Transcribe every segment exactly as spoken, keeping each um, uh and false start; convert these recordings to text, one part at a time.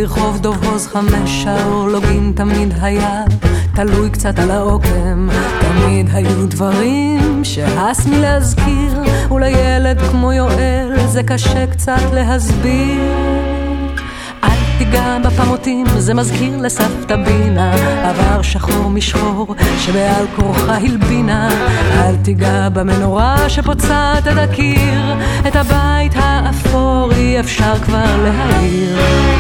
ברחוב דוב הוז חמש האורלוגין תמיד היה תלוי קצת על העוקם. תמיד היו דברים שהס מלהזכיר, ולילד כמו יואל זה קשה קצת להסביר. אל תיגע בפמותים, זה מזכיר לסבתא בינה עבר שחור משחור שבעל כורחה הלבינה. אל תיגע במנורה שפוצעת את הקיר, את הבית האפור אי אפשר כבר להעיר.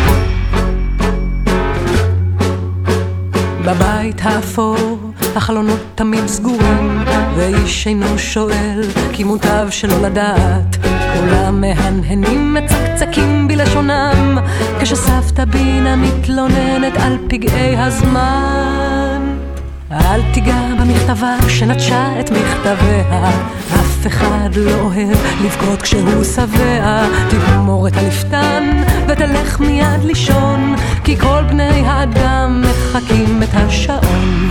בבית האפור החלונות תמיד סגורים, ואיש אינו שואל כי מוטב שלא לדעת. כולם מהנהנים מצקצקים בלשונם כשסבתא בינה מתלוננת על פגעי הזמן. אל תיגע במכתבה שנטשה את מכתביה, אף אחד לא אוהב לבכות כשהוא שבע. תגמור את הלפתן ותלך מיד לישון, כי כל בני האדם מחכים את השעון.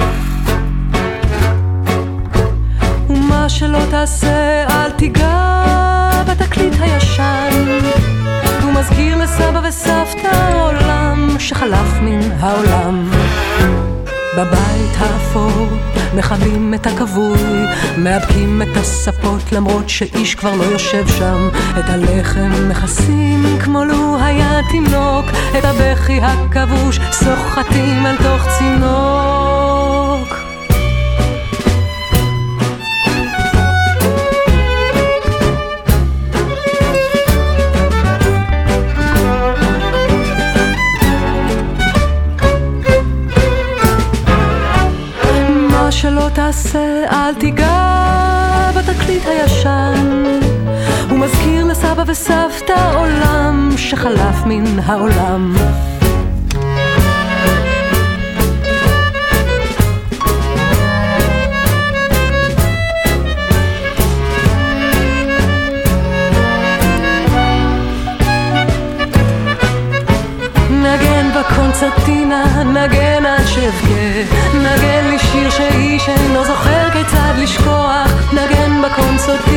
ומה שלא תעשה אל תיגע בתקליט הישן, הוא מזכיר לסבא וסבתא עולם שחלף מן העולם. בבית האפור מחבים את הכבוי, מאבקים את הספות למרות שאיש כבר לא יושב שם. את הלחם מכסים כמו לו היה תינוק, את הבכי הכבוש סוחטים אל תוך צינוק. שלא תעשה אל תיגע בתקליט הישן, הוא מזכיר לסבא וסבתא עולם שחלף מן העולם. נגן בקונצרטינה, נגן עד שבכה, נגן לי שיר שאיש אינו זוכר כיצד לשכוח. נגן בקונצרטינה